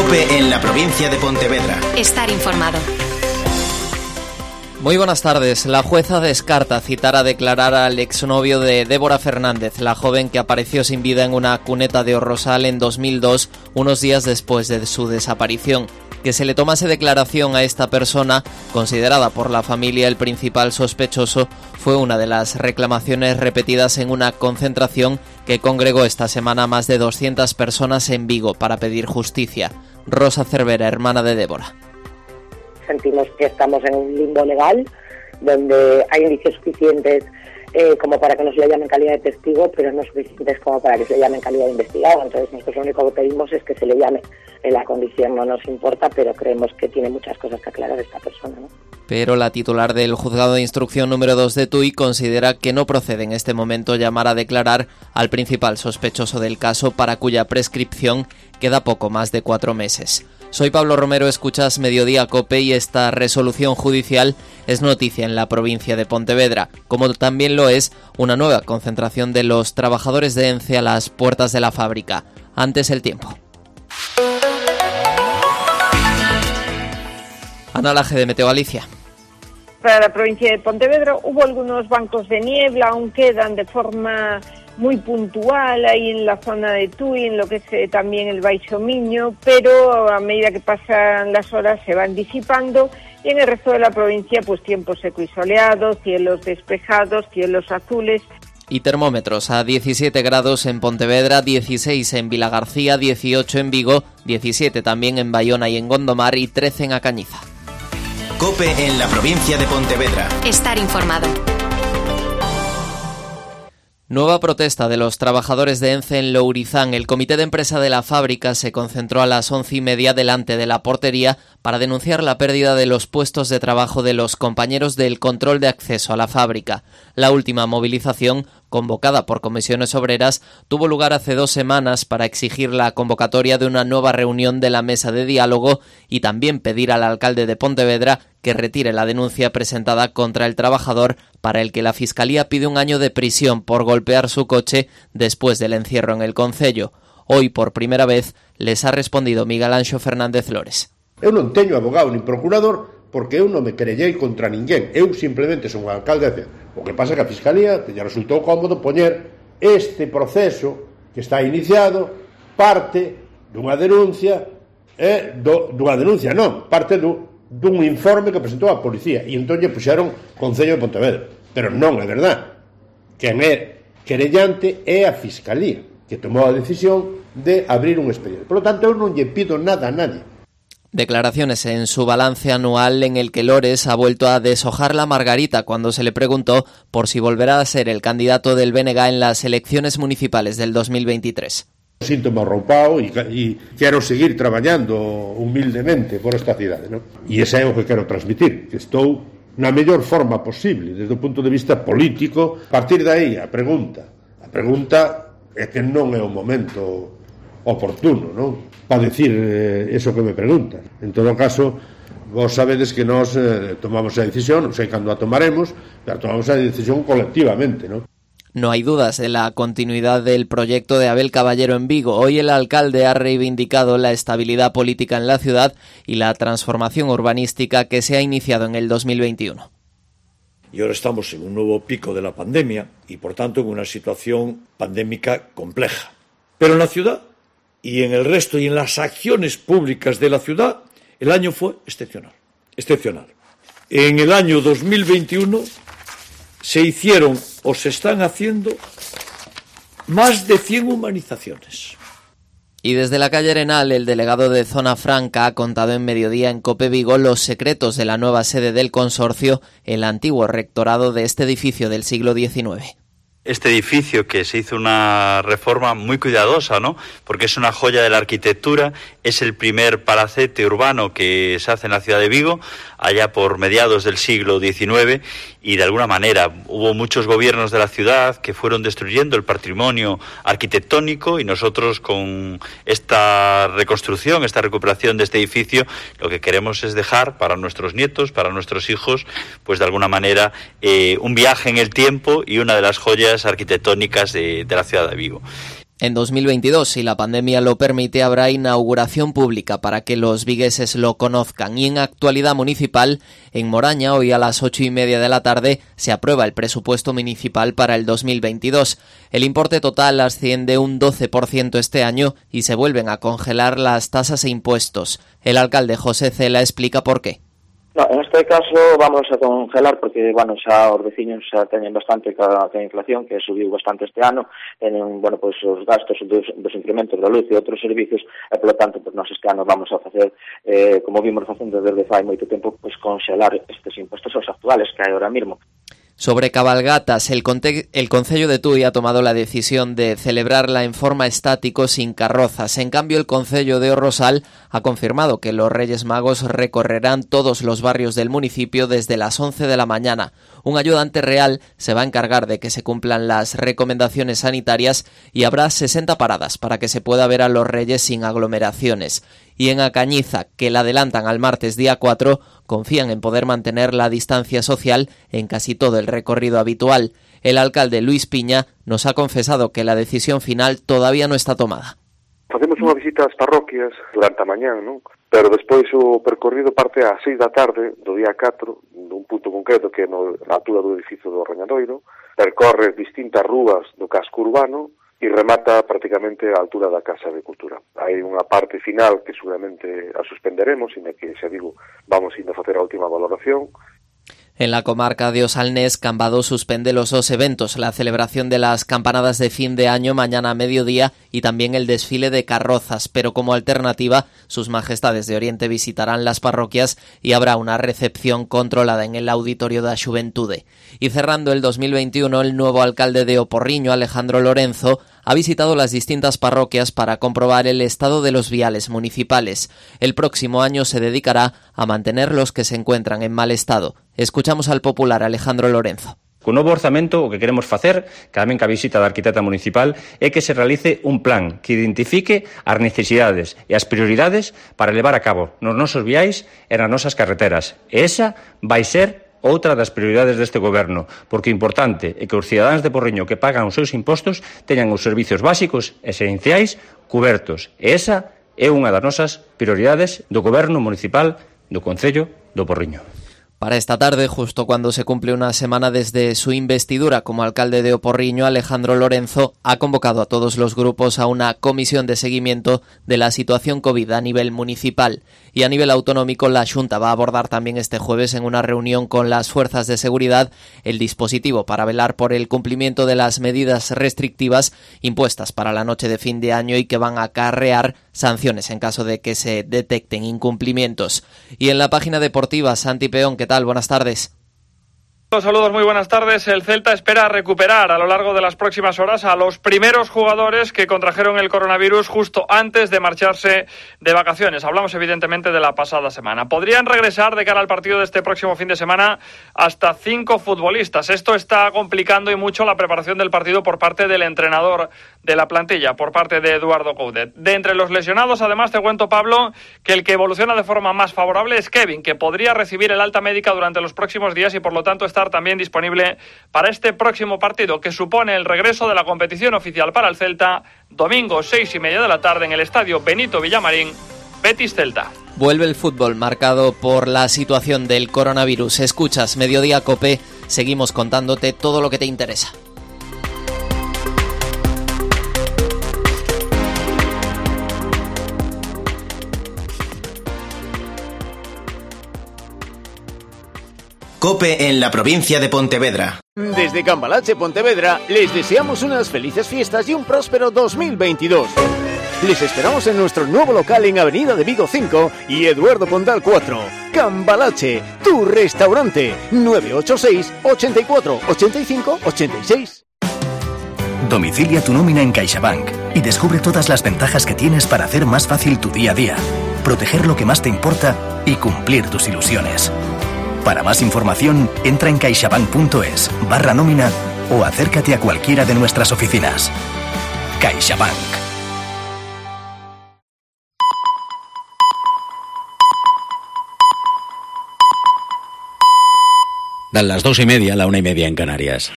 COPE en la provincia de Pontevedra. Estar informado. Muy buenas tardes. La jueza descarta citar a declarar al exnovio de Débora Fernández, la joven que apareció sin vida en una cuneta de Orrosal en 2002, unos días después de su desaparición. Que se le tomase declaración a esta persona, considerada por la familia el principal sospechoso, fue una de las reclamaciones repetidas en una concentración que congregó esta semana a más de 200 personas en Vigo para pedir justicia. Rosa Cervera, hermana de Débora. Sentimos que estamos en un limbo legal donde hay indicios suficientes como para que no se le llame en calidad de testigo, pero no suficientes como para que se le llame en calidad de investigado. Entonces nosotros lo único que pedimos es que se le llame. En la condición no nos importa, pero creemos que tiene muchas cosas que aclarar esta persona, ¿no? Pero la titular del Juzgado de Instrucción número 2 de Tui considera que no procede en este momento llamar a declarar al principal sospechoso del caso, para cuya prescripción queda poco más de 4 meses. Soy Pablo Romero, escuchas Mediodía COPE y esta resolución judicial es noticia en la provincia de Pontevedra, como también lo es una nueva concentración de los trabajadores de ENCE a las puertas de la fábrica. Antes el tiempo. Ana Laje de Meteo Galicia. Para la provincia de Pontevedra hubo algunos bancos de niebla, aún quedan de forma muy puntual ahí en la zona de Tui, en lo que es también el Baixo Miño, pero a medida que pasan las horas se van disipando, y en el resto de la provincia pues tiempo seco y soleado, cielos despejados, cielos azules. Y termómetros a 17 grados en Pontevedra, 16 en Vilagarcía, 18 en Vigo, 17 también en Bayona y en Gondomar y 13 en Acañiza. COPE en la provincia de Pontevedra. Estar informado. Nueva protesta de los trabajadores de ENCE en Lourizán. El comité de empresa de la fábrica se concentró a las 11:30 delante de la portería para denunciar la pérdida de los puestos de trabajo de los compañeros del control de acceso a la fábrica. La última movilización, convocada por comisiones obreras, tuvo lugar hace 2 semanas para exigir la convocatoria de una nueva reunión de la mesa de diálogo y también pedir al alcalde de Pontevedra que retire la denuncia presentada contra el trabajador, para el que la Fiscalía pide 1 año de prisión por golpear su coche después del encierro en el concello. Hoy, por primera vez, les ha respondido Miguel Anxo Fernández Flores. Eu non teño abogado nin procurador porque eu non me querellei contra ninguén. Eu simplemente son un alcalde. O que pasa é que a Fiscalía lle resultou cómodo poñer este proceso que está iniciado parte dunha denuncia parte dun informe que presentou a policía, e entón lle puxeron Concello de Pontevedra. Pero non é verdad. Quen é querellante é a Fiscalía, que tomou a decisión de abrir un expediente. Por lo tanto, eu non lle pido nada a nadie. Declaraciones en su balance anual en el que Lores ha vuelto a deshojar la margarita cuando se le preguntó por si volverá a ser el candidato del BNG en las elecciones municipales del 2023. Síntome arroupado e quero seguir traballando humildemente por esta cidade, non? E ese é o que quero transmitir, que estou na mellor forma posible desde o punto de vista político. A partir de aí, a pregunta é que non é o momento oportuno, non? Para decir eso que me preguntan. En todo caso, vos sabedes que nós tomamos a decisión, non sei cando a tomaremos, pero tomamos a decisión colectivamente, non? No hay dudas de la continuidad del proyecto de Abel Caballero en Vigo. Hoy el alcalde ha reivindicado la estabilidad política en la ciudad y la transformación urbanística que se ha iniciado en el 2021. Y ahora estamos en un nuevo pico de la pandemia y, por tanto, en una situación pandémica compleja. Pero en la ciudad y en el resto y en las acciones públicas de la ciudad, el año fue excepcional. En el año 2021 se hicieron o se están haciendo más de 100 humanizaciones. Y desde la calle Arenal, el delegado de Zona Franca ha contado en Mediodía en COPE Vigo los secretos de la nueva sede del consorcio, el antiguo rectorado de este edificio del siglo XIX. Este edificio, que se hizo una reforma muy cuidadosa, ¿no? Porque es una joya de la arquitectura, es el primer palacete urbano que se hace en la ciudad de Vigo, allá por mediados del siglo XIX, y de alguna manera hubo muchos gobiernos de la ciudad que fueron destruyendo el patrimonio arquitectónico, y nosotros con esta reconstrucción, esta recuperación de este edificio, lo que queremos es dejar para nuestros nietos, para nuestros hijos, pues de alguna manera un viaje en el tiempo y una de las joyas arquitectónicas de la ciudad de Vigo. En 2022, si la pandemia lo permite, habrá inauguración pública para que los vigueses lo conozcan. Y en actualidad municipal, en Moraña, hoy a las 8:30 de la tarde, se aprueba el presupuesto municipal para el 2022. El importe total asciende un 12% este año y se vuelven a congelar las tasas e impuestos. El alcalde José Cela explica por qué. No, en este caso vamos a congelar porque, xa os veciños xa teñen bastante ca inflación, que subiu bastante este ano, teñen, os gastos dos incrementos da luz e outros servicios, e, polo tanto, nós este ano vamos a facer, como vimos facendo desde fai moito tempo, conxelar estes impostos aos actuales que hai ahora mismo. Sobre cabalgatas, el Concello de Tui ha tomado la decisión de celebrarla en forma estático sin carrozas. En cambio, el Concello de O Rosal ha confirmado que los Reyes Magos recorrerán todos los barrios del municipio desde las 11 de la mañana. Un ayudante real se va a encargar de que se cumplan las recomendaciones sanitarias y habrá 60 paradas para que se pueda ver a los Reyes sin aglomeraciones. Y en Acañiza, que la adelantan al martes día 4, confían en poder mantener la distancia social en casi todo el recorrido habitual. El alcalde Luis Piña nos ha confesado que la decisión final todavía no está tomada. Facemos unha visita ás parroquias durante a mañán, non? Pero despois o percorrido parte ás 6 da tarde do día 4, dun punto concreto que é na altura do edificio do Rañadoiro, percorre distintas rúas do casco urbano e remata prácticamente á altura da Casa de Cultura. Hai unha parte final que seguramente a suspenderemos, e na que, xa digo, vamos indo a facer a última valoración. En la comarca de Osalnés, Cambadó suspende los dos eventos, la celebración de las campanadas de fin de año mañana a mediodía y también el desfile de carrozas, pero como alternativa, sus majestades de Oriente visitarán las parroquias y habrá una recepción controlada en el Auditorio da Xuventude. Y cerrando el 2021, el nuevo alcalde de Oporriño, Alejandro Lorenzo, ha visitado las distintas parroquias para comprobar el estado de los viales municipales. El próximo año se dedicará a mantener los que se encuentran en mal estado. Escuchamos al popular Alejandro Lorenzo. Co novo orzamento o que queremos facer, tamén ca visita da arquitecta municipal, é que se realice un plan que identifique as necesidades e as prioridades para levar a cabo nos nosos viais e nas nosas carreteras. E esa vai ser outra das prioridades deste goberno, porque o importante é que os cidadáns de Porriño que pagan os seus impostos teñan os servicios básicos e esenciais cubertos. E esa é unha das nosas prioridades do goberno municipal do Concello do Porriño. Para esta tarde, justo cuando se cumple una semana desde su investidura como alcalde de Oporriño, Alejandro Lorenzo ha convocado a todos los grupos a una comisión de seguimiento de la situación COVID a nivel municipal. Y a nivel autonómico, la Xunta va a abordar también este jueves en una reunión con las fuerzas de seguridad el dispositivo para velar por el cumplimiento de las medidas restrictivas impuestas para la noche de fin de año y que van a acarrear sanciones en caso de que se detecten incumplimientos. Y en la página deportiva, Santi Peón, ¿qué tal? Buenas tardes. Saludos, muy buenas tardes. El Celta espera recuperar a lo largo de las próximas horas a los primeros jugadores que contrajeron el coronavirus justo antes de marcharse de vacaciones. Hablamos evidentemente de la pasada semana. Podrían regresar de cara al partido de este próximo fin de semana hasta 5 futbolistas. Esto está complicando y mucho la preparación del partido por parte del entrenador de la plantilla, por parte de Eduardo Coudet. De entre los lesionados, además, te cuento, Pablo, que el que evoluciona de forma más favorable es Kevin, que podría recibir el alta médica durante los próximos días y por lo tanto estar también disponible para este próximo partido, que supone el regreso de la competición oficial para el Celta, domingo 6:30 de la tarde en el estadio Benito Villamarín, Betis Celta. Vuelve el fútbol marcado por la situación del coronavirus. Escuchas Mediodía Cope, seguimos contándote todo lo que te interesa. COPE en la provincia de Pontevedra. Desde Cambalache, Pontevedra, les deseamos unas felices fiestas y un próspero 2022. Les esperamos en nuestro nuevo local en Avenida de Vigo 5 y Eduardo Pondal 4. Cambalache, tu restaurante. 986 84 85 86. Domicilia tu nómina en CaixaBank y descubre todas las ventajas que tienes para hacer más fácil tu día a día, proteger lo que más te importa y cumplir tus ilusiones. Para más información, entra en caixabank.es/nómina o acércate a cualquiera de nuestras oficinas. CaixaBank. Dan las 2:30, la 1:30 en Canarias.